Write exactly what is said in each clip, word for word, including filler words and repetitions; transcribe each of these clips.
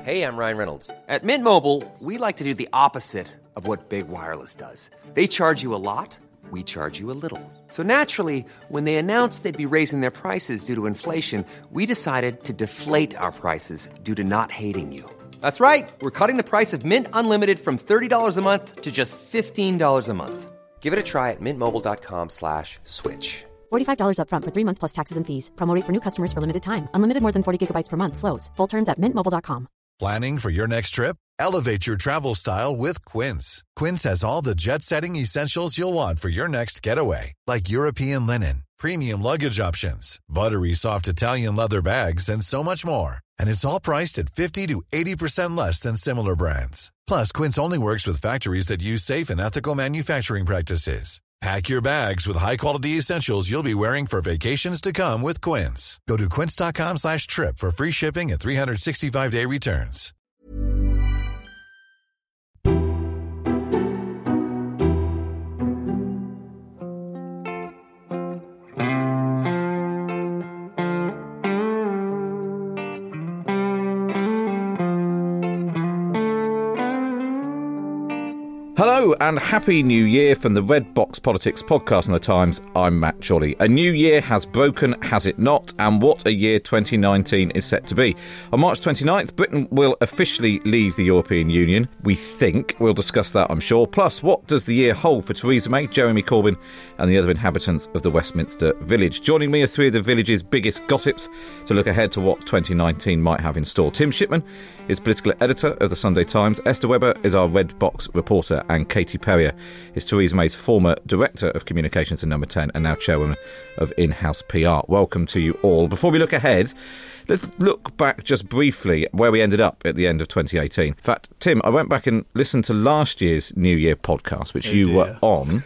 Hey, I'm Ryan Reynolds. At Mint Mobile, we like to do the opposite of what Big Wireless does. They charge you a lot, we charge you a little. So naturally, when they announced they'd be raising their prices due to inflation, we decided to deflate our prices due to not hating you. That's right. We're cutting the price of Mint Unlimited from thirty dollars a month to just fifteen dollars a month. Give it a try at mintmobile.com slash switch. forty-five dollars up front for three months plus taxes and fees. Promo rate for new customers for limited time. Unlimited more than forty gigabytes per month. Slows full terms at mint mobile dot com. Planning for your next trip? Elevate your travel style with Quince. Quince has all the jet-setting essentials you'll want for your next getaway, like European linen, premium luggage options, buttery soft Italian leather bags, and so much more. And it's all priced at fifty to eighty percent less than similar brands. Plus, Quince only works with factories that use safe and ethical manufacturing practices. Pack your bags with high-quality essentials you'll be wearing for vacations to come with Quince. Go to quince.com slash trip for free shipping and three sixty-five day returns. Hello and Happy New Year from the Red Box Politics podcast on The Times. I'm Matt Chorley. A new year has broken, has it not? And what a year twenty nineteen is set to be. On March twenty-ninth, Britain will officially leave the European Union. We think. We'll discuss that, I'm sure. Plus, what does the year hold for Theresa May, Jeremy Corbyn and the other inhabitants of the Westminster Village? Joining me are three of the Village's biggest gossips to look ahead to what twenty nineteen might have in store. Tim Shipman is political editor of The Sunday Times. Esther Webber is our Red Box reporter. And Katie Perrier is Theresa May's former Director of Communications in Number ten and now Chairwoman of In-House P R. Welcome to you all. Before we look ahead, let's look back just briefly where we ended up at the end of twenty eighteen. In fact, Tim, I went back and listened to last year's New Year podcast, which oh you dear. were on.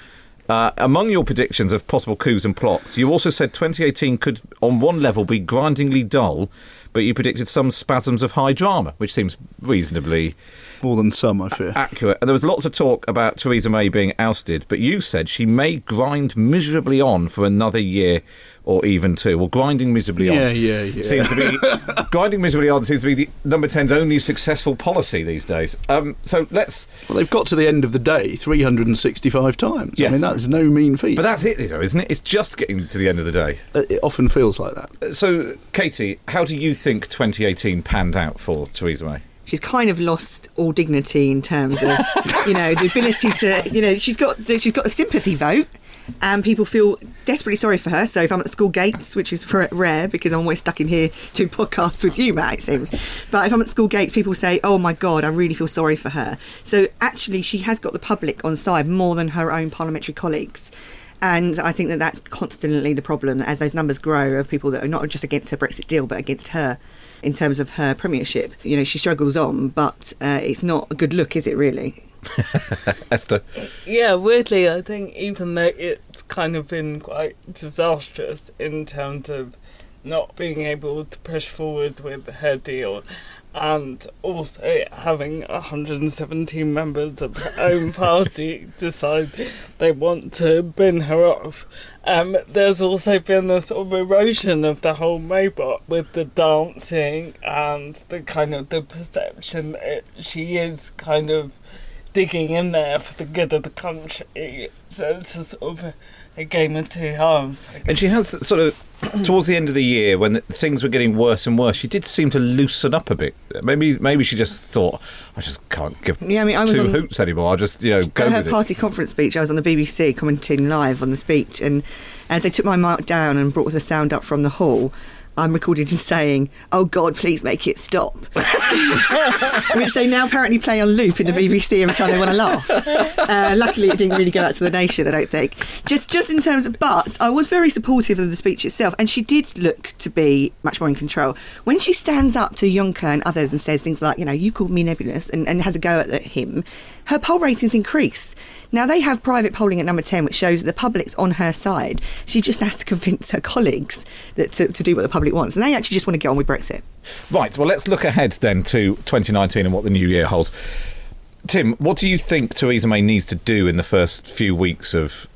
Uh, among your predictions of possible coups and plots, you also said twenty eighteen could, on one level, be grindingly dull, but you predicted some spasms of high drama, which seems reasonably... More than some, I fear. Accurate. And there was lots of talk about Theresa May being ousted, but you said she may grind miserably on for another year or even two. Well, grinding miserably yeah, on yeah, yeah. seems to be... grinding miserably on seems to be the Number ten's only successful policy these days. Um, so let's... Well, they've got to the end of the day three hundred sixty-five times. Yes. I mean, that's no mean feat. But that's it, though, isn't it? It's just getting to the end of the day. It often feels like that. So, Katie, how do you think twenty eighteen panned out for Theresa May? She's kind of lost all dignity in terms of, you know, the ability to, you know, she's got she's got a sympathy vote and people feel desperately sorry for her. So if I'm at the school gates, which is rare because I'm always stuck in here doing podcasts with you, Matt, it seems. But if I'm at school gates, people say, oh, my God, I really feel sorry for her. So actually, she has got the public on side more than her own parliamentary colleagues. And I think that that's constantly the problem, that as those numbers grow of people that are not just against her Brexit deal, but against her in terms of her premiership. You know, she struggles on, but uh, it's not a good look, is it, really? Esther? Yeah, weirdly, I think even though it's kind of been quite disastrous in terms of not being able to push forward with her deal, and also having one hundred seventeen members of her own party decide they want to bin her off. Um, there's also been a sort of erosion of the whole Maybot with the dancing and the kind of the perception that she is kind of digging in there for the good of the country. So it's a sort of a, a game of two halves. And she has sort of, towards the end of the year, when things were getting worse and worse, she did seem to loosen up a bit. Maybe maybe she just thought, I just can't give yeah, I mean, I was two on, hoots anymore. I'll just, you know, go her with party it. conference speech, I was on the B B C commenting live on the speech, and as they took my mark down and brought the sound up from the hall, I'm recorded as saying, oh God, please make it stop. Which they now apparently play on loop in the B B C every time they want to laugh. Uh, luckily it didn't really go out to the nation, I don't think. Just just in terms of, but I was very supportive of the speech itself, and she did look to be much more in control. When she stands up to Juncker and others and says things like, you know, you called me nebulous, and, and has a go at him, her poll ratings increase. Now, they have private polling at Number ten, which shows that the public's on her side. She just has to convince her colleagues that to, to do what the public wants. And they actually just want to get on with Brexit. Right, well, let's look ahead then to twenty nineteen and what the new year holds. Tim, what do you think Theresa May needs to do in the first few weeks of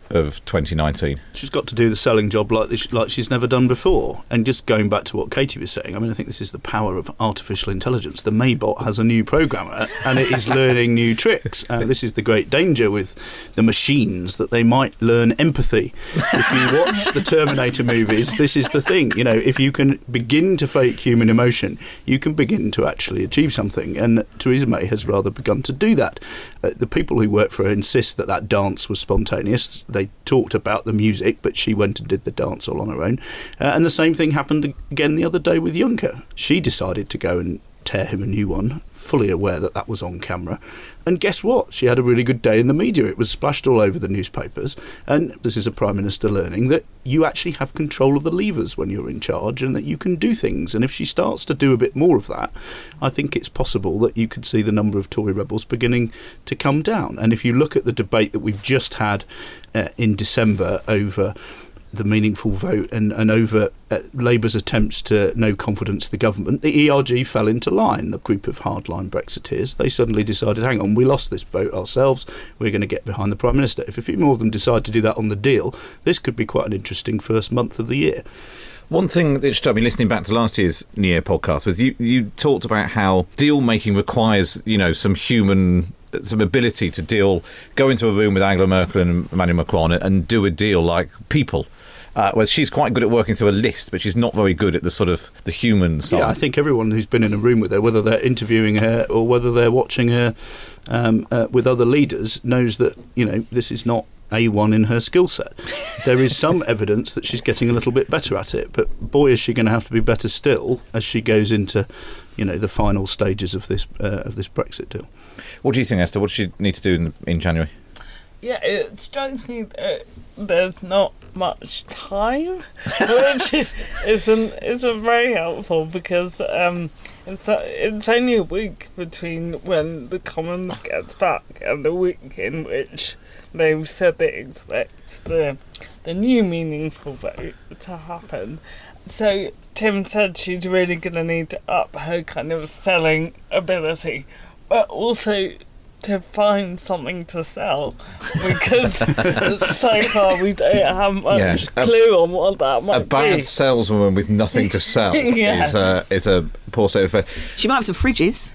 of twenty nineteen? She's got to do the selling job like this, like she's never done before. And just going back to what Katie was saying, I mean, I think this is the power of artificial intelligence. The Maybot has a new programmer and it is learning new tricks. Uh, this is the great danger with the machines, that they might learn empathy. If you watch the Terminator movies, this is the thing. You know, if you can begin to fake human emotion, you can begin to actually achieve something. And Theresa May has rather begun to do that. Uh, the people who work for her insist that that dance was spontaneous. They talked about the music, but she went and did the dance all on her own. Uh, and the same thing happened again the other day with Juncker. She decided to go and tear him a new one, fully aware that that was on camera. And guess what? She had a really good day in the media. It was splashed all over the newspapers. And this is a Prime Minister learning that you actually have control of the levers when you're in charge and that you can do things. And if she starts to do a bit more of that, I think it's possible that you could see the number of Tory rebels beginning to come down. And if you look at the debate that we've just had uh, in December over the meaningful vote and, and over uh, Labour's attempts to no confidence the government, the E R G fell into line, the group of hardline Brexiteers. They suddenly decided, hang on, we lost this vote ourselves, we're going to get behind the Prime Minister. If a few more of them decide to do that on the deal, this could be quite an interesting first month of the year. One thing that struck me listening back to last year's New Year podcast was you, you talked about how deal making requires, you know, some human some ability to deal, go into a room with Angela Merkel and Emmanuel Macron and do a deal like people. Uh, whereas she's quite good at working through a list, but she's not very good at the sort of the human side. Yeah, I think everyone who's been in a room with her, whether they're interviewing her or whether they're watching her um, uh, with other leaders, knows that, you know, this is not A one in her skill set. There is some evidence that she's getting a little bit better at it, but boy, is she going to have to be better still as she goes into, you know, the final stages of this uh, of this Brexit deal. What do you think, Esther? What does she need to do in, in January? Yeah, it strikes me that there's not much time, which isn't isn't very helpful because um, it's it's only a week between when the Commons gets back and the week in which they've said they expect the the new meaningful vote to happen. So Tim said she's really going to need to up her kind of selling ability, but also to find something to sell, because so far we don't have much yeah. clue a, on what that might be. A bad be. saleswoman with nothing to sell yeah. is, a, is a poor state of affairs. She might have some fridges.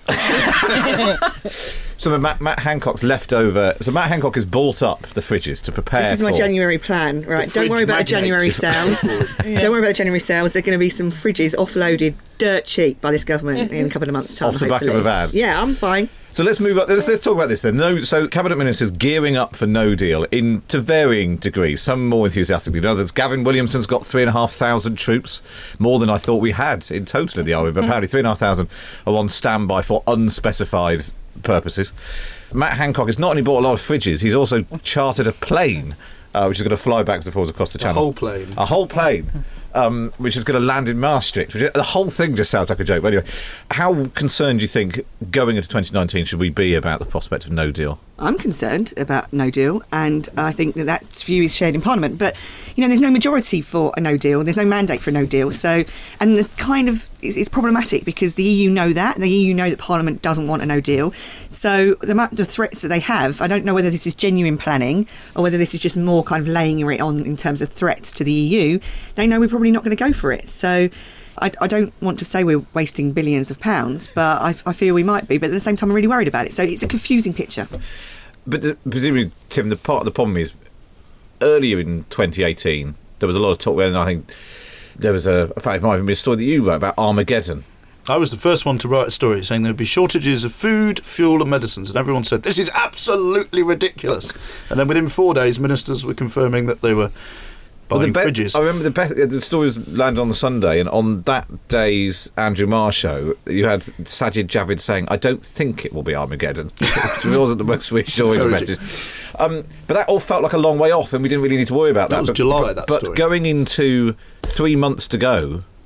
So Matt, Matt Hancock's leftover. So Matt Hancock has bought up the fridges to prepare. This is my for January plan, right? Don't worry about the January sales. yeah. Don't worry about the January sales. There are going to be some fridges offloaded dirt cheap by this government in a couple of months' time. Off the hopefully. back of a van. Yeah, I'm fine. So let's move up. Let's, let's talk about this then. No, so Cabinet Ministers gearing up for no deal in to varying degrees. Some more enthusiastically than others. Gavin Williamson's got three and a half thousand troops, more than I thought we had in total in the army. But apparently, three and a half thousand are on standby for unspecified purposes. Matt Hancock has not only bought a lot of fridges, he's also chartered a plane, uh, which is going to fly backwards and forwards across the channel. A whole plane. A whole plane. Um, which is going to land in Maastricht. Which, the whole thing just sounds like a joke. But anyway, how concerned do you think going into twenty nineteen should we be about the prospect of no deal? I'm concerned about no deal, and I think that that view is shared in Parliament. But, you know, there's no majority for a no deal. There's no mandate for a no deal. So, and the kind of, it's, it's problematic because the E U know that. The E U know that Parliament doesn't want a no deal. So the, the threats that they have, I don't know whether this is genuine planning or whether this is just more kind of laying it on in terms of threats to the E U. They know we're probably not going to go for it. So I, I don't want to say we're wasting billions of pounds, but I, I feel we might be. But at the same time, I'm really worried about it. So it's a confusing picture. But the, presumably, Tim, the part of the problem is earlier in twenty eighteen there was a lot of talk, and I think there was a, in fact, it might have been a story that you wrote about Armageddon. I was the first one to write a story saying there would be shortages of food, fuel and medicines, and everyone said, this is absolutely ridiculous. And then within four days, ministers were confirming that they were buying well, the be- fridges. I remember the, best, the story was landed on the Sunday, and on that day's Andrew Marr show, you had Sajid Javid saying, I don't think it will be Armageddon, which wasn't the most reassuring message. Um, but that all felt like a long way off, and we didn't really need to worry about that. That was but, July, but, that but story. Going into three months to go,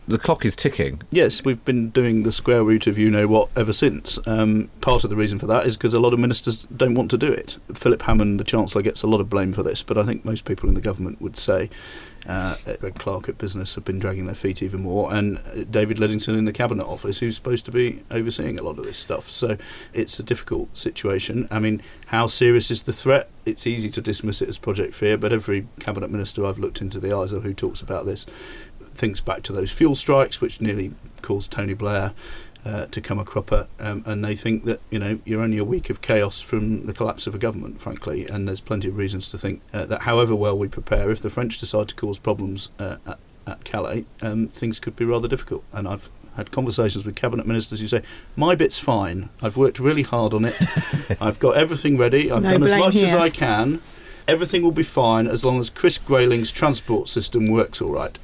the clock is ticking. Yes, we've been doing the square root of you-know-what ever since. Um, part of the reason for that is because a lot of ministers don't want to do it. Philip Hammond, the Chancellor, gets a lot of blame for this, but I think most people in the government would say uh, Greg Clark at Business have been dragging their feet even more, and David Lidington in the Cabinet Office, who's supposed to be overseeing a lot of this stuff. So it's a difficult situation. I mean, how serious is the threat? It's easy to dismiss it as Project Fear, but every Cabinet Minister I've looked into the eyes of who talks about this thinks back to those fuel strikes, which nearly caused Tony Blair uh, to come a cropper, um, and they think that, you know, you're only a week of chaos from the collapse of a government, frankly, and there's plenty of reasons to think uh, that however well we prepare, if the French decide to cause problems uh, at, at Calais, um, things could be rather difficult. And I've had conversations with cabinet ministers who say, my bit's fine, I've worked really hard on it, I've got everything ready, I've No done as blame much as here. I can, everything will be fine as long as Chris Grayling's transport system works all right.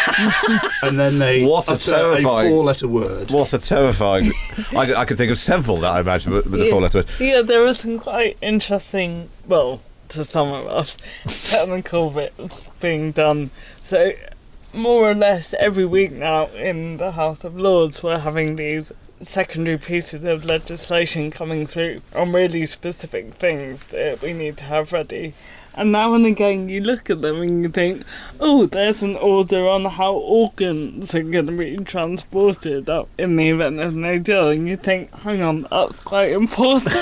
And then they What a utter terrifying- a four-letter word. What a terrifying... I, I could think of several that I imagine with, with the Yeah. four-letter word. Yeah, there are some quite interesting, well, to some of us, technical bits being done. So, more or less every week now in the House of Lords, we're having these secondary pieces of legislation coming through on really specific things that we need to have ready. And now and again you look at them and you think, oh, there's an order on how organs are going to be transported up in the event of no deal. And you think, hang on, that's quite important.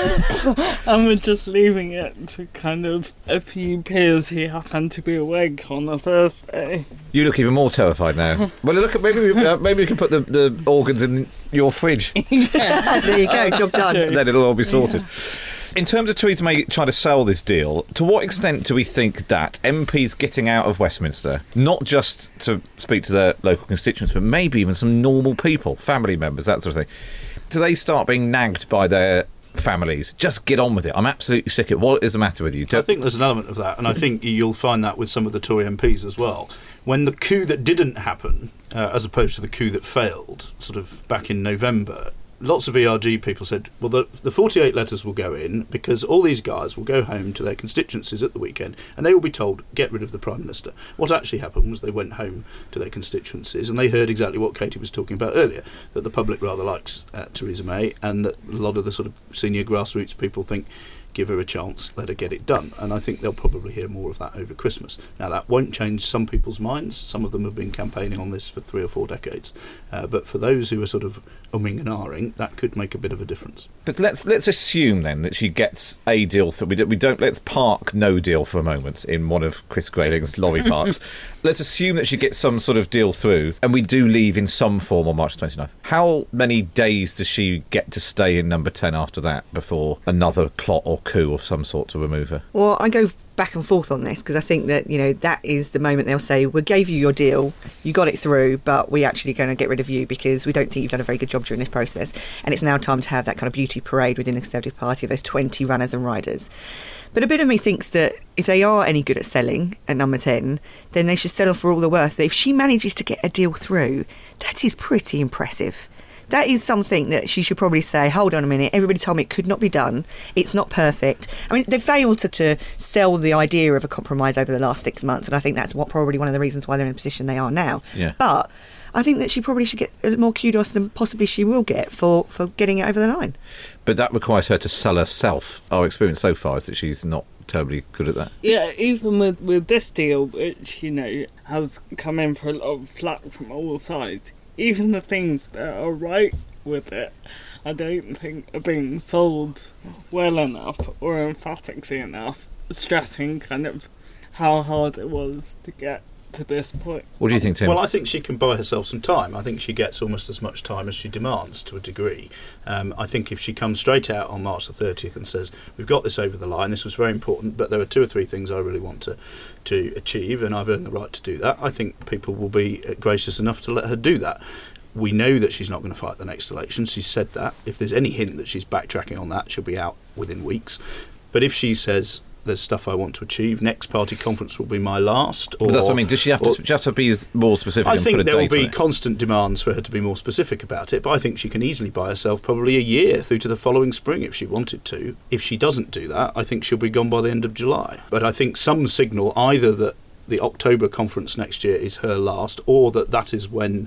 And we're just leaving it to kind of a few peers who happen to be awake on a Thursday. You look even more terrified now. Well, look, maybe we, uh, maybe we can put the, the organs in your fridge, There you go, job done. and then it'll all be sorted. In terms of Theresa May trying to sell this deal, to what extent do we think that M Ps getting out of Westminster, not just to speak to their local constituents, but maybe even some normal people, family members, that sort of thing, do they start being nagged by their families? Just get on with it. I'm absolutely sick of it. What is the matter with you? I think there's an element of that, and I think you'll find that with some of the Tory M Ps as well. When the coup that didn't happen, uh, as opposed to the coup that failed, sort of back in November, lots of E R G people said, well, the, the forty-eight letters will go in because all these guys will go home to their constituencies at the weekend and they will be told, get rid of the Prime Minister. What actually happened was they went home to their constituencies and they heard exactly what Katie was talking about earlier, that the public rather likes uh, Theresa May, and that a lot of the sort of senior grassroots people think, give her a chance, let her get it done. And I think they'll probably hear more of that over Christmas. Now, that won't change some people's minds. Some of them have been campaigning on this for three or four decades. Uh, but for those who are sort of umming and ahhing, that could make a bit of a difference. But let's let's assume then that she gets a deal. Th- we, don't, we don't. Let's park no deal for a moment in one of Chris Grayling's lorry parks. Let's assume that she gets some sort of deal through, and we do leave in some form on March twenty-ninth. How many days does she get to stay in Number ten after that before another plot or coup of some sort to remove her? Well, I go back and forth on this because I think that, you know, that is the moment they'll say, we gave you your deal, you got it through, but we're actually going to get rid of you because we don't think you've done a very good job during this process. And it's now time to have that kind of beauty parade within the Conservative Party of those twenty runners and riders. But a bit of me thinks that if they are any good at selling at Number ten, then they should settle for all the worth. If she manages to get a deal through, that is pretty impressive. That is something that she should probably say, hold on a minute, everybody told me it could not be done. It's not perfect. I mean, they failed to, to sell the idea of a compromise over the last six months, and I think that's what probably one of the reasons why they're in the position they are now. Yeah. But I think that she probably should get a little more kudos than possibly she will get for, for getting it over the line. But that requires her to sell herself. Our experience so far is that she's not terribly good at that. Yeah, even with, with this deal, which, you know, has come in for a lot of flack from all sides, even the things that are right with it, I don't think are being sold well enough or emphatically enough, stressing kind of how hard it was to get to this point. What do you think, Tim? Well, I think she can buy herself some time. I think she gets almost as much time as she demands to a degree. Um, I think if she comes straight out on March the thirtieth and says, we've got this over the line, this was very important, but there are two or three things I really want to, to achieve, and I've earned the right to do that, I think people will be gracious enough to let her do that. We know that she's not going to fight the next election. She's said that. If there's any hint that she's backtracking on that, she'll be out within weeks. But if she says, there's stuff I want to achieve, next party conference will be my last. Or, but that's what I mean. Does she have to, or, she have to be more specific I and think put a there will date be on it? constant demands for her to be more specific about it, but I think she can easily buy herself probably a year through to the following spring if she wanted to. If she doesn't do that, I think she'll be gone by the end of July. But I think some signal either that the October conference next year is her last, or that that is when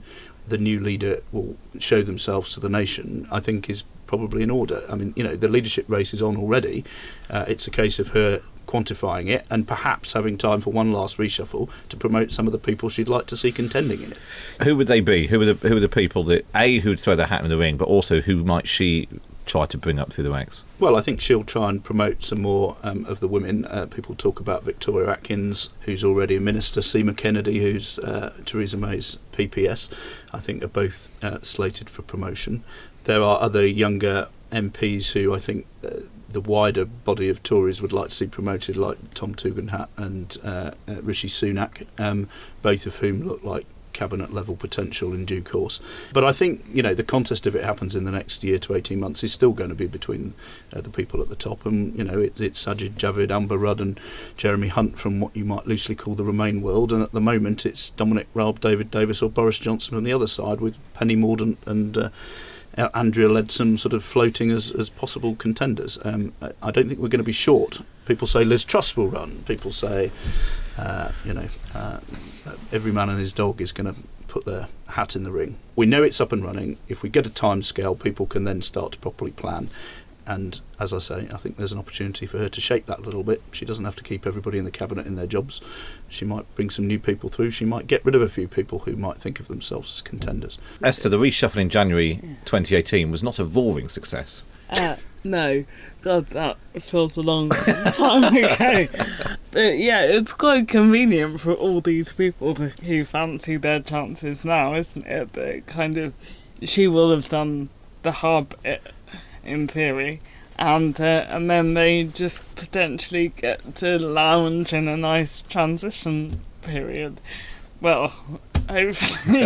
the new leader will show themselves to the nation, I think is probably in order. I mean, you know, the leadership race is on already. Uh, it's a case of her quantifying it and perhaps having time for one last reshuffle to promote some of the people she'd like to see contending in it. Who would they be? Who are the, who are the people that, A, who would throw their hat in the ring, but also who might she try to bring up through the ranks? Well, I think she'll try and promote some more um, of the women. Uh, people talk about Victoria Atkins, who's already a minister, Seema Kennedy, who's uh, Theresa May's P P S, I think are both uh, slated for promotion. There are other younger M Ps who I think uh, the wider body of Tories would like to see promoted, like Tom Tugendhat and uh, uh, Rishi Sunak, um, both of whom look like cabinet level potential in due course. But I think, you know, the contest, if it happens in the next year to eighteen months, is still going to be between uh, the people at the top, and, you know, it, it's Sajid Javid, Amber Rudd and Jeremy Hunt from what you might loosely call the Remain world, and at the moment it's Dominic Raab, David Davis or Boris Johnson on the other side, with Penny Mordaunt and uh, Andrea Leadsom sort of floating as, as possible contenders. Um, I don't think we're going to be short. People say Liz Truss will run. People say, uh, you know, uh, every man and his dog is going to put their hat in the ring. We know it's up and running. If we get a time scale, people can then start to properly plan. And as I say, I think there's an opportunity for her to shape that a little bit. She doesn't have to keep everybody in the cabinet in their jobs. She might bring some new people through. She might get rid of a few people who might think of themselves as contenders. Esther, the reshuffle in January twenty eighteen was not a roaring success. Uh, no, God, that feels a long time ago. But yeah, it's quite convenient for all these people who fancy their chances now, isn't it? That kind of, she will have done the hard bit, in theory, and uh, and then they just potentially get to lounge in a nice transition period. Well, hopefully.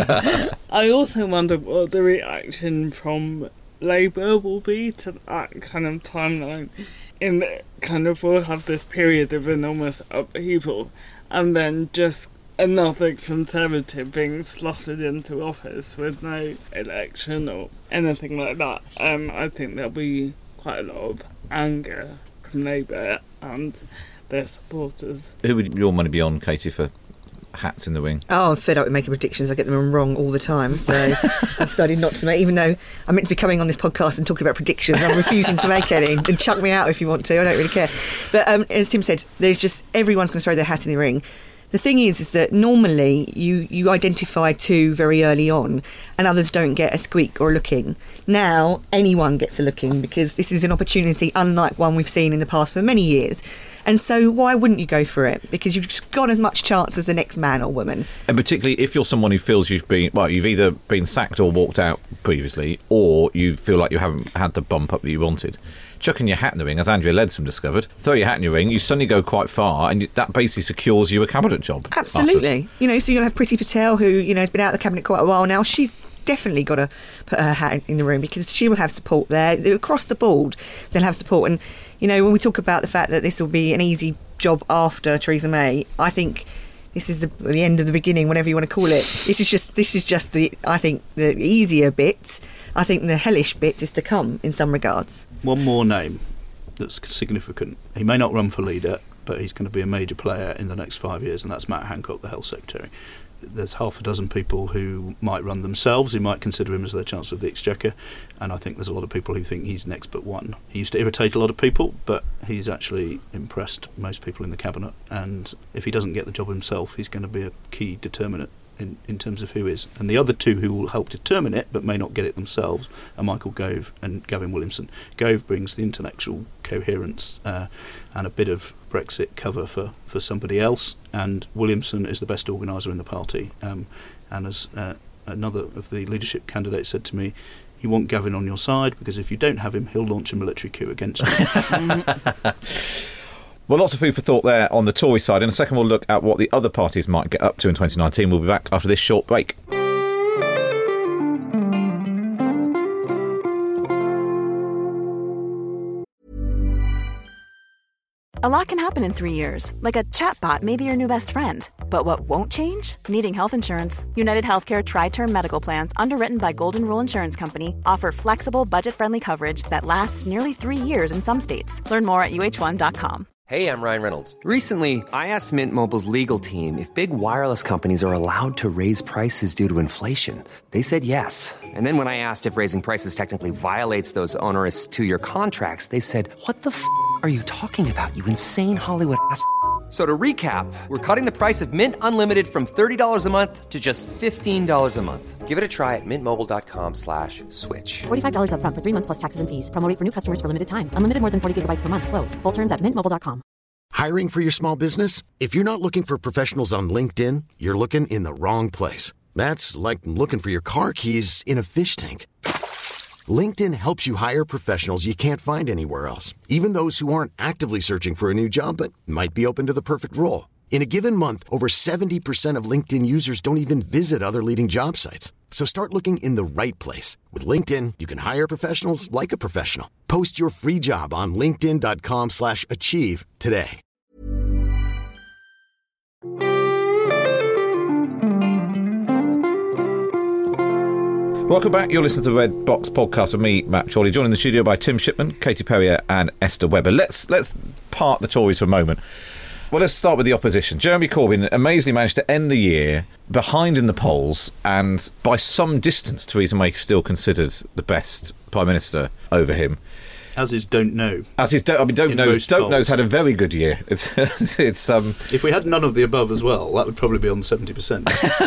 I also wonder what the reaction from Labour will be to that kind of timeline. In the, kind of, we'll have this period of enormous upheaval, and then just another Conservative being slotted into office with no election or anything like that. Um, I think there'll be quite a lot of anger from Labour and their supporters. Who would your money be on, Katie, for hats in the ring? Oh, I'm fed up with making predictions. I get them wrong all the time, so I've decided not to make, even though I'm meant to be coming on this podcast and talking about predictions, I'm refusing to make any. And chuck me out if you want to, I don't really care. But um, as Tim said, there's just, everyone's going to throw their hat in the ring. The thing is, is that normally you, you identify two very early on and others don't get a squeak or a look in. Now, anyone gets a look in because this is an opportunity unlike one we've seen in the past for many years. And so why wouldn't you go for it? Because you've just got as much chance as the next man or woman. And particularly if you're someone who feels you've been, well, you've either been sacked or walked out previously, or you feel like you haven't had the bump up that you wanted. Chucking your hat in the ring, as Andrea Leadsom discovered, throw your hat in your ring, you suddenly go quite far, and that basically secures you a cabinet job. Absolutely. Afterwards. You know, so you'll have Priti Patel, who, you know, has been out of the cabinet quite a while now. She definitely got to put her hat in the ring because she will have support there. Across the board, they'll have support. And, you know, when we talk about the fact that this will be an easy job after Theresa May, I think this is the, the end of the beginning, whatever you want to call it. This is just, this is just the, I think, the easier bit. I think the hellish bit is to come in some regards. One more name that's significant. He may not run for leader, but he's going to be a major player in the next five years, and that's Matt Hancock, the Health Secretary. There's half a dozen people who might run themselves, who might consider him as their Chancellor of the Exchequer, and I think there's a lot of people who think he's next but one. He used to irritate a lot of people, but he's actually impressed most people in the Cabinet, and if he doesn't get the job himself, he's going to be a key determinant in, in terms of who is. And the other two who will help determine it, but may not get it themselves, are Michael Gove and Gavin Williamson. Gove brings the intellectual coherence uh, and a bit of Brexit cover for, for somebody else, and Williamson is the best organiser in the party. Um, and as uh, another of the leadership candidates said to me, you want Gavin on your side, because if you don't have him, he'll launch a military coup against you. Well, lots of food for thought there on the Tory side. In a second, we'll look at what the other parties might get up to in twenty nineteen. We'll be back after this short break. A lot can happen in three years, like a chatbot may be your new best friend. But what won't change? Needing health insurance. United Healthcare Tri-Term Medical Plans, underwritten by Golden Rule Insurance Company, offer flexible, budget-friendly coverage that lasts nearly three years in some states. Learn more at U H one dot com. Hey, I'm Ryan Reynolds. Recently, I asked Mint Mobile's legal team if big wireless companies are allowed to raise prices due to inflation. They said yes. And then when I asked if raising prices technically violates those onerous two-year contracts, they said, what the f*** are you talking about, you insane Hollywood ass f- So to recap, we're cutting the price of Mint Unlimited from thirty dollars a month to just fifteen dollars a month. Give it a try at mintmobile.com slash switch. forty-five dollars up front for three months plus taxes and fees. Promo rate for new customers for limited time. Unlimited more than forty gigabytes per month. Slows full terms at mint mobile dot com. Hiring for your small business? If you're not looking for professionals on LinkedIn, you're looking in the wrong place. That's like looking for your car keys in a fish tank. LinkedIn helps you hire professionals you can't find anywhere else, even those who aren't actively searching for a new job but might be open to the perfect role. In a given month, over seventy percent of LinkedIn users don't even visit other leading job sites. So start looking in the right place. With LinkedIn, you can hire professionals like a professional. Post your free job on linkedin.com slash achieve today. Welcome back. You're listening to the Red Box Podcast with me, Matt Chorley, joined in the studio by Tim Shipman, Katie Perrier and Esther Webber. Let's let's part the Tories for a moment. Well, let's start with the opposition. Jeremy Corbyn amazingly managed to end the year behind in the polls, and by some distance, Theresa May is still considered the best Prime Minister over him. As is Don't Know. As is Don't, I mean, Don't Know's, Don't polls. Know's had a very good year. It's, it's um. If we had none of the above as well, that would probably be on seventy percent.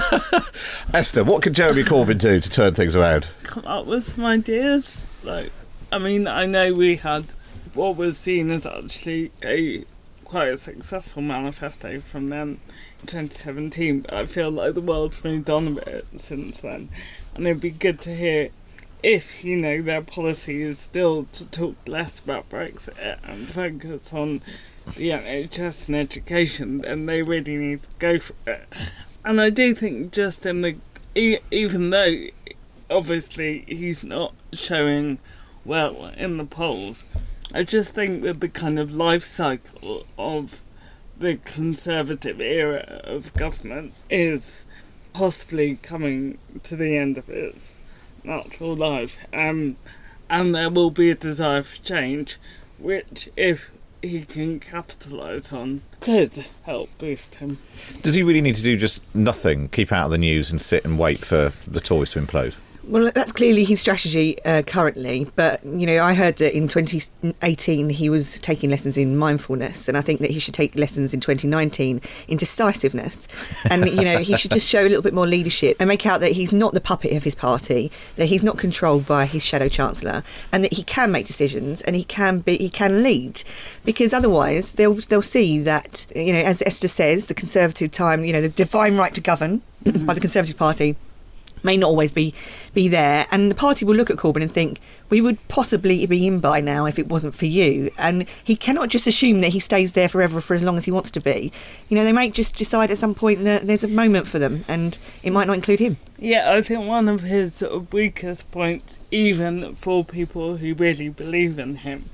Esther, what could Jeremy Corbyn do to turn things around? Come up with some ideas. Like, I mean, I know we had what was seen as actually a quite a successful manifesto from then in twenty seventeen, but I feel like the world's moved on a bit since then, and it'd be good to hear if, you know, their policy is still to talk less about Brexit and focus on the N H S and education, then they really need to go for it. And I do think just in the, even though obviously he's not showing well in the polls, I just think that the kind of life cycle of the Conservative era of government is possibly coming to the end of its natural life, um, and there will be a desire for change, which, if he can capitalise on, could help boost him. Does he really need to do just nothing, keep out of the news and sit and wait for the Tories to implode? Well, that's clearly his strategy uh, currently. But, you know, I heard that in twenty eighteen he was taking lessons in mindfulness, and I think that he should take lessons in twenty nineteen in decisiveness. And, you know, he should just show a little bit more leadership and make out that he's not the puppet of his party, that he's not controlled by his shadow chancellor, and that he can make decisions and he can be he can lead. Because otherwise they'll they'll see that, you know, as Esther says, the Conservative time, you know, the divine right to govern by the Conservative Party may not always be be there, and the party will look at Corbyn and think, we would possibly be in by now if it wasn't for you. And he cannot just assume that he stays there forever for as long as he wants to be. You know, they might just decide at some point that there's a moment for them, and it might not include him. Yeah, I think one of his sort of weakest points, even for people who really believe in him,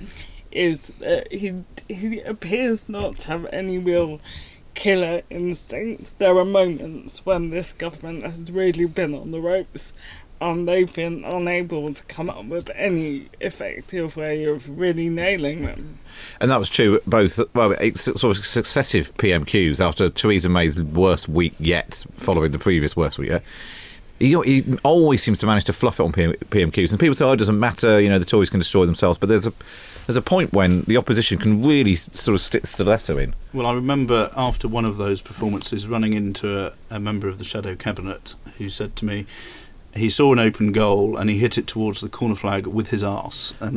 is that he he appears not to have any real killer instinct. There are moments when this government has really been on the ropes and they've been unable to come up with any effective way of really nailing them. And that was true both, well, it's sort of successive P M Qs after Theresa May's worst week yet, following the previous worst week yet. He, he always seems to manage to fluff it on P M Qs, and people say, oh, it doesn't matter, you know, the Tories can destroy themselves, but there's a there's a point when the opposition can really sort of stick the stiletto in. Well, I remember after one of those performances running into a, a member of the Shadow Cabinet who said to me, he saw an open goal and he hit it towards the corner flag with his arse. And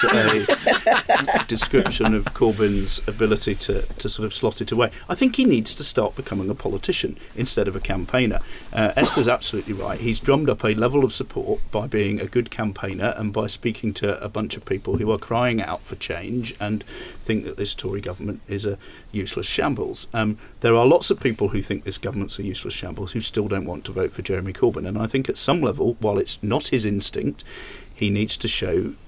that was a description of Corbyn's ability to, to sort of slot it away. I think he needs to start becoming a politician instead of a campaigner. Uh, Esther's absolutely right. He's drummed up a level of support by being a good campaigner and by speaking to a bunch of people who are crying out for change and think that this Tory government is a useless shambles. Um, there are lots of people who think this government's a useless shambles who still don't want to vote for Jeremy Corbyn. And I think at some level, while it's not his instinct, he needs to show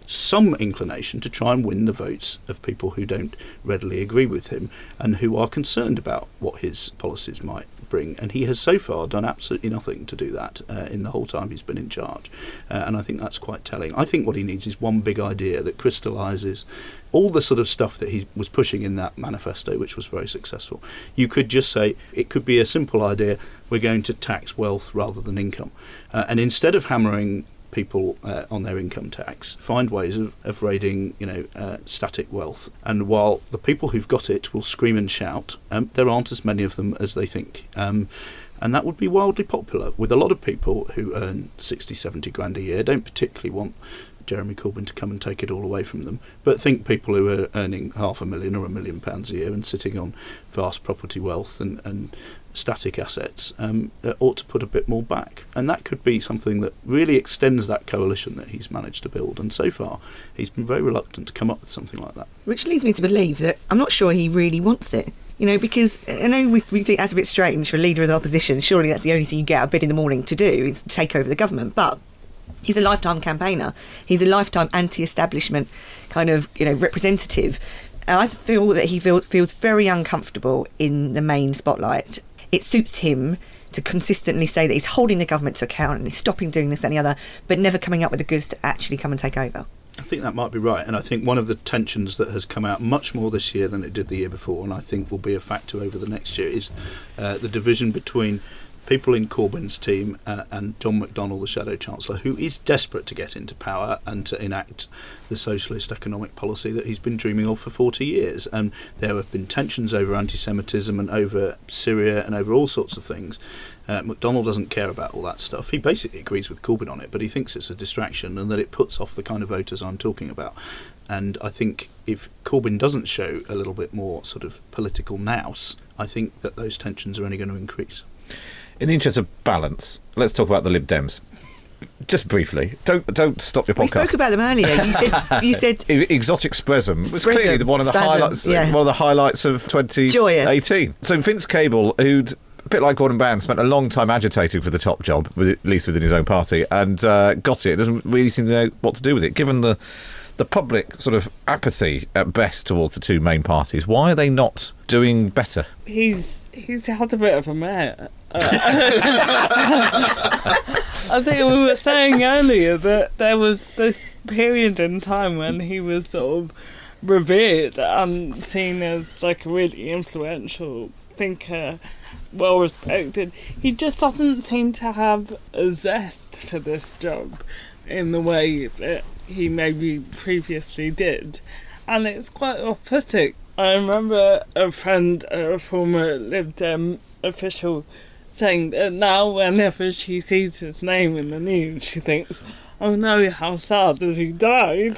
some inclination to try and win the votes of people who don't readily agree with him and who are concerned about what his policies might bring. And he has so far done absolutely nothing to do that uh, in the whole time he's been in charge. Uh, and I think that's quite telling. I think what he needs is one big idea that crystallises all the sort of stuff that he was pushing in that manifesto, which was very successful. You could just say, it could be a simple idea, we're going to tax wealth rather than income. Uh, and instead of hammering people uh, on their income tax, find ways of, of raiding, you know, uh, static wealth. And while the people who've got it will scream and shout, um, there aren't as many of them as they think. Um, and that would be wildly popular with a lot of people who earn sixty, seventy grand a year, don't particularly want Jeremy Corbyn to come and take it all away from them, but think people who are earning half a million or a million pounds a year and sitting on vast property wealth and, and static assets um, uh, ought to put a bit more back. And that could be something that really extends that coalition that he's managed to build. And so far, he's been very reluctant to come up with something like that. Which leads me to believe that I'm not sure he really wants it. You know, because I know we, we think that's a bit strange for a leader of the opposition. Surely that's the only thing you get out of bed in the morning to do is take over the government. But he's a lifetime campaigner. He's a lifetime anti-establishment kind of, you know, representative. And I feel that he feel, feels very uncomfortable in the main spotlight. It suits him to consistently say that he's holding the government to account and he's stopping doing this and the other, but never coming up with the goods to actually come and take over. I think that might be right, and I think one of the tensions that has come out much more this year than it did the year before, and I think will be a factor over the next year, is uh, the division between people in Corbyn's team uh, and John McDonnell, the Shadow Chancellor, who is desperate to get into power and to enact the socialist economic policy that he's been dreaming of for forty years. And there have been tensions over anti-Semitism and over Syria and over all sorts of things. Uh, McDonnell doesn't care about all that stuff. He basically agrees with Corbyn on it, but he thinks it's a distraction and that it puts off the kind of voters I'm talking about. And I think if Corbyn doesn't show a little bit more sort of political nous, I think that those tensions are only going to increase. In the interest of balance, let's talk about the Lib Dems. Just briefly, don't don't stop your podcast. We spoke about them earlier. You said you said exotic spasm was Spasm, clearly the, one of the spasm, highlights. yeah. One of the highlights of twenty eighteen. So Vince Cable, who'd a bit like Gordon Brown, spent a long time agitating for the top job, with, at least within his own party, and uh, got it. Doesn't really seem to know what to do with it, given the the public sort of apathy at best towards the two main parties. Why are they not doing better? He's he's had a bit of a mare. Uh, I think we were saying earlier that there was this period in time when he was sort of revered and seen as like a really influential thinker, well respected. He just doesn't seem to have a zest for this job in the way that he maybe previously did, and it's quite off-putting. I remember a friend, a former Lib Dem official, saying that now whenever she sees his name in the news, she thinks, oh no, how sad has he died?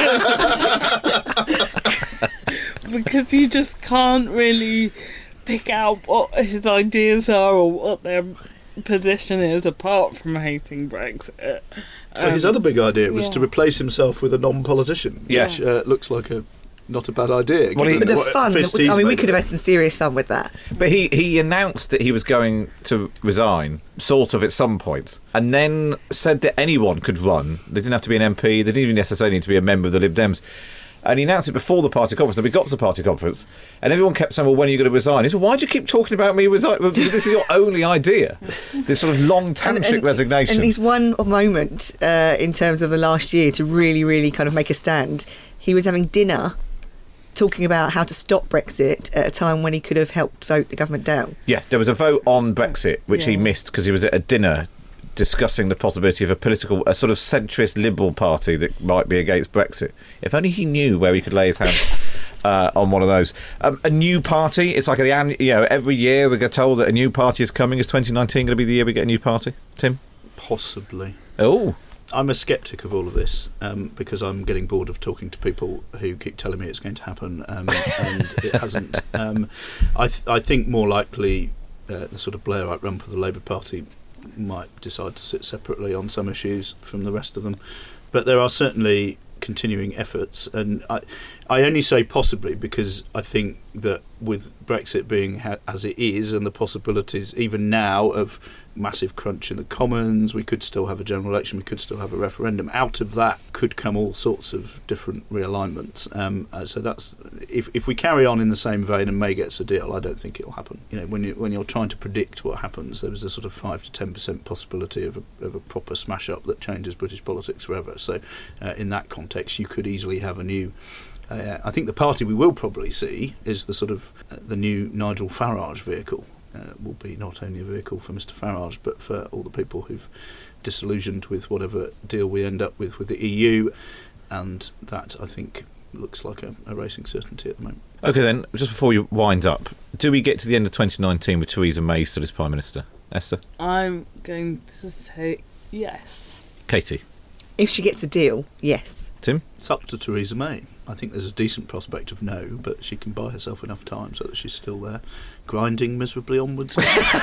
Because you just can't really pick out what his ideas are or what their position is apart from hating Brexit. Um, well, his other big idea was yeah. to replace himself with a non-politician, Yeah. which uh, looks like a not a bad idea. Well, he- but the what fun. Fist I he's mean, we made could of have it. had some serious fun with that. But he, he announced that he was going to resign, sort of, at some point, and then said that anyone could run. They didn't have to be an M P, they didn't even necessarily need to be a member of the Lib Dems. And he announced it before the party conference, and we got to the party conference, and everyone kept saying, well, when are you going to resign? He said, why do you keep talking about me resigning? Well, this is your only idea. This sort of long tantric resignation. And he's one moment uh, in terms of the last year to really, really kind of make a stand. He was having dinner talking about how to stop Brexit at a time when he could have helped vote the government down. Yeah, there was a vote on Brexit, which he Yeah. missed because he was at a dinner discussing the possibility of a political, a sort of centrist liberal party that might be against Brexit. If only he knew where he could lay his hands uh, on one of those. Um, a new party, it's like, a, you know, every year we get told that a new party is coming. Is twenty nineteen going to be the year we get a new party, Tim? Possibly. Oh. I'm a sceptic of all of this um, because I'm getting bored of talking to people who keep telling me it's going to happen um, and it hasn't. Um, I, th- I think more likely uh, the sort of Blairite rump of the Labour Party might decide to sit separately on some issues from the rest of them. But there are certainly continuing efforts, and I, I only say possibly because I think that with Brexit being ha- as it is and the possibilities even now of massive crunch in the Commons. We could still have a general election. We could still have a referendum. Out of that could come all sorts of different realignments. Um, uh, so that's if if we carry on in the same vein and May gets a deal, I don't think it'll happen. You know, when you when you're trying to predict what happens, there is a sort of five to ten percent possibility of a, of a proper smash up that changes British politics forever. So, uh, in that context, you could easily have a new. Uh, I think the party we will probably see is the sort of uh, the new Nigel Farage vehicle. Uh, will be not only a vehicle for Mister Farage, but for all the people who've disillusioned with whatever deal we end up with with the E U, and that I think looks like a, a racing certainty at the moment. OK then, just before you wind up, do we get to the end of twenty nineteen with Theresa May still as Prime Minister? Esther? I'm going to say yes. Katie? If she gets a deal, yes. Tim? It's up to Theresa May. I think there's a decent prospect of no, but she can buy herself enough time so that she's still there, grinding miserably onwards.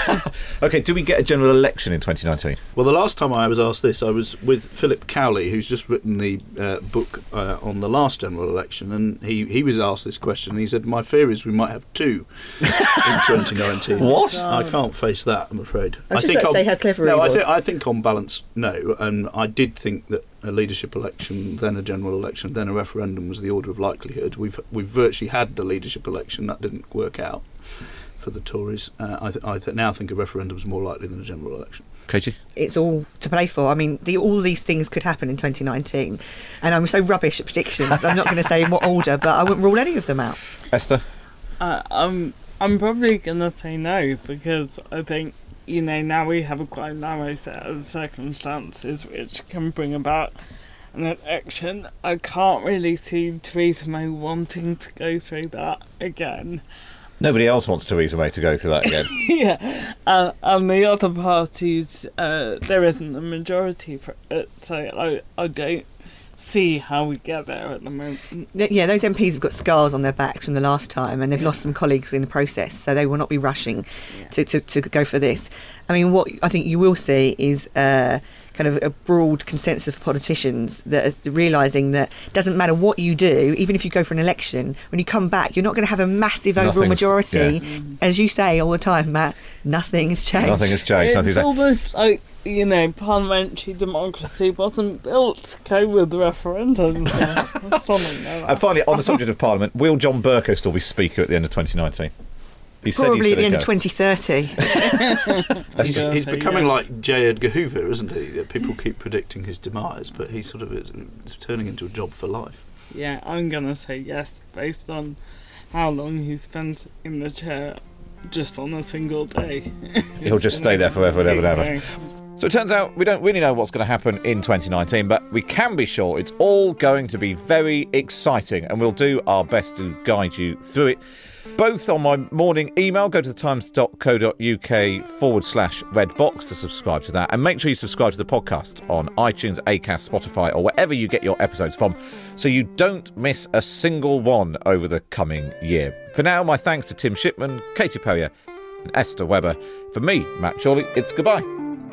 OK, do we get a general election in twenty nineteen? Well, the last time I was asked this, I was with Philip Cowley, who's just written the uh, book uh, on the last general election, and he, he was asked this question, and he said, my fear is we might have two in twenty nineteen. What? I can't face that, I'm afraid. I was I just think about to on, say how clever no, he I, was. th- I think on balance, no, and I did think that a leadership election, then a general election, then a referendum was the order of likelihood. We've we've virtually had the leadership election. That didn't work out for the Tories. Uh, I, th- I th- now think a referendum is more likely than a general election. Katie? It's all to play for. I mean, the, all these things could happen in twenty nineteen, and I'm so rubbish at predictions. I'm not going to say in what order, but I wouldn't rule any of them out. Esther? Uh, I'm, I'm probably going to say no, because I think, you know, now we have a quite narrow set of circumstances which can bring about an election. I can't really see Theresa May wanting to go through that again. Nobody else wants Theresa May to go through that again. Yeah, uh, and the other parties, uh, there isn't a majority for it, so I, I don't see how we get there at the moment. Yeah, those M Ps have got scars on their backs from the last time, and they've yeah. lost some colleagues in the process, so they will not be rushing yeah. to, to, to go for this. I mean, what I think you will see is uh, kind of a broad consensus of politicians that are realising that it doesn't matter what you do, even if you go for an election, when you come back, you're not going to have a massive overall Nothing's, majority. Yeah. Mm-hmm. As you say all the time, Matt, nothing has changed. Nothing has changed. It's almost like, you know, parliamentary democracy wasn't built to go with referendums. like and finally, on the subject of Parliament, will John Bercow still be Speaker at the end of twenty nineteen? He Probably at the end go. of twenty thirty. he's he's becoming yes. like J. Edgar Hoover, isn't he? People keep predicting his demise, but he sort of is, is turning into a job for life. Yeah, I'm going to say yes, based on how long he spent in the chair just on a single day. He'll just stay there forever and ever and ever. So it turns out we don't really know what's going to happen in twenty nineteen, but we can be sure it's all going to be very exciting, and we'll do our best to guide you through it. Both on my morning email, go to thetimes.co.uk forward slash redbox to subscribe to that. And make sure you subscribe to the podcast on iTunes, Acast, Spotify, or wherever you get your episodes from, so you don't miss a single one over the coming year. For now, my thanks to Tim Shipman, Katie Perrier, and Esther Webber. For me, Matt Chorley, it's goodbye.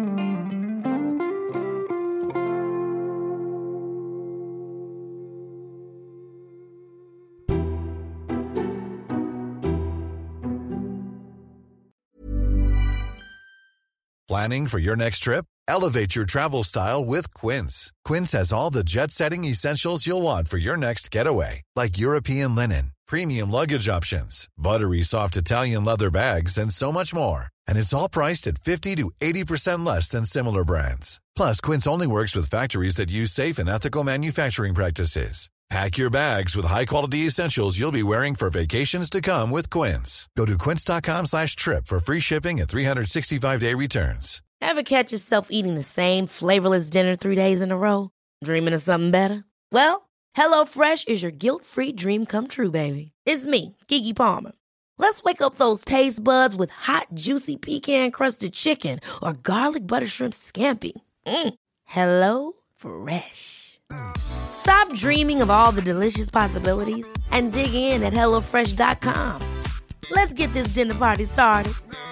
Planning for your next trip? Elevate your travel style with Quince. Quince has all the jet-setting essentials you'll want for your next getaway, like European linen, premium luggage options, buttery soft Italian leather bags, and so much more. And it's all priced at fifty to eighty percent less than similar brands. Plus, Quince only works with factories that use safe and ethical manufacturing practices. Pack your bags with high-quality essentials you'll be wearing for vacations to come with Quince. Go to quince.com slash trip for free shipping and three sixty-five day returns. Ever catch yourself eating the same flavorless dinner three days in a row? Dreaming of something better? Well, HelloFresh is your guilt-free dream come true, baby. It's me, Keke Palmer. Let's wake up those taste buds with hot, juicy pecan-crusted chicken or garlic butter shrimp scampi. Mm. Hello Fresh. Stop dreaming of all the delicious possibilities and dig in at hello fresh dot com. Let's get this dinner party started.